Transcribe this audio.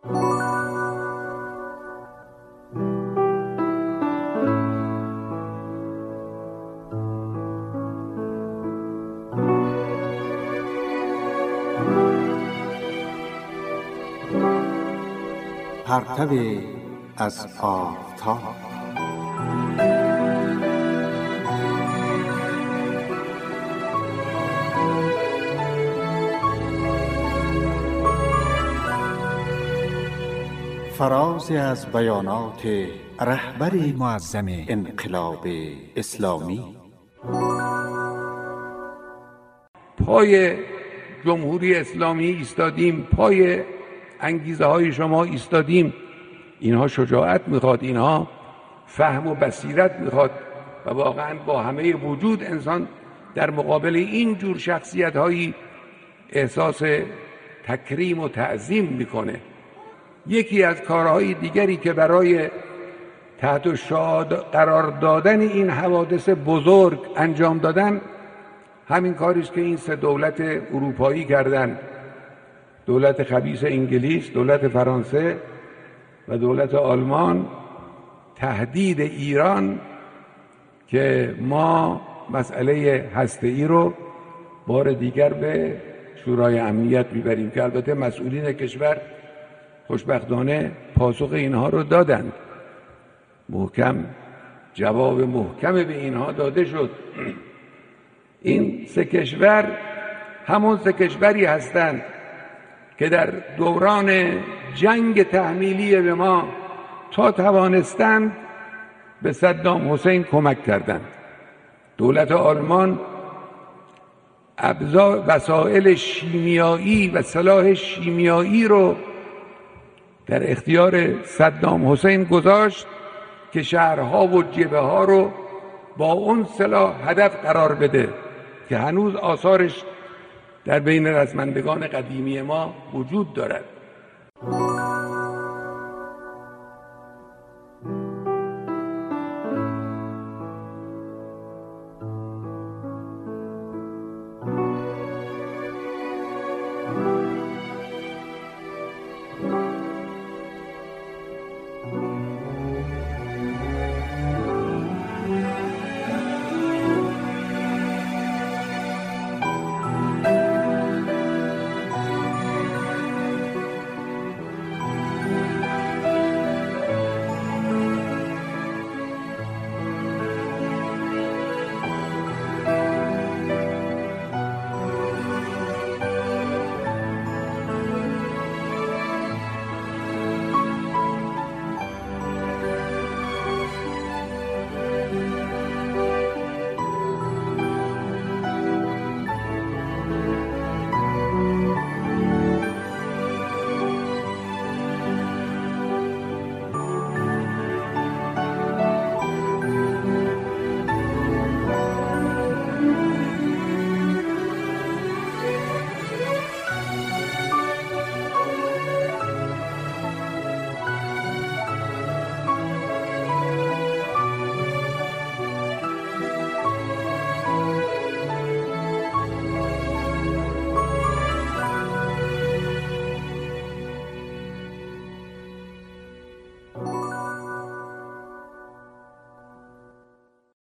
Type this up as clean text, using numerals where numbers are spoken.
پرتو از آفتاب. فرازی از بیانات رهبر معظم انقلاب اسلامی. پای جمهوری اسلامی ایستادیم، پای انگیزه های شما ایستادیم. اینها شجاعت میخواد، اینها فهم و بصیرت میخواد و واقعا با همه وجود انسان در مقابل این جور شخصیت هایی احساس تکریم و تعظیم میکنه. یکی از کارهای دیگری که برای تحت شعاع قرار دادن این حوادث بزرگ انجام دادن همین کاری است که این سه دولت اروپایی کردند: دولت خبیث انگلیس، دولت فرانسه و دولت آلمان. تهدید ایران که ما مسئله هسته‌ای رو بار دیگر به شورای امنیت میبریم که البته مسئولین کشور خوشبختانه پاسخ اینها رو دادند. محکم جواب محکم به اینها داده شد. این سه کشور همون سه کشوری هستند که در دوران جنگ تحمیلی به ما تا توانستند به صدام حسین کمک کردند. دولت آلمان وسایل شیمیایی و سلاح شیمیایی رو در اختیار صدام حسین گذاشت که شهرها و جبهه‌ها رو با اون سلاح هدف قرار بده که هنوز آثارش در بین رزمندگان قدیمی ما وجود دارد.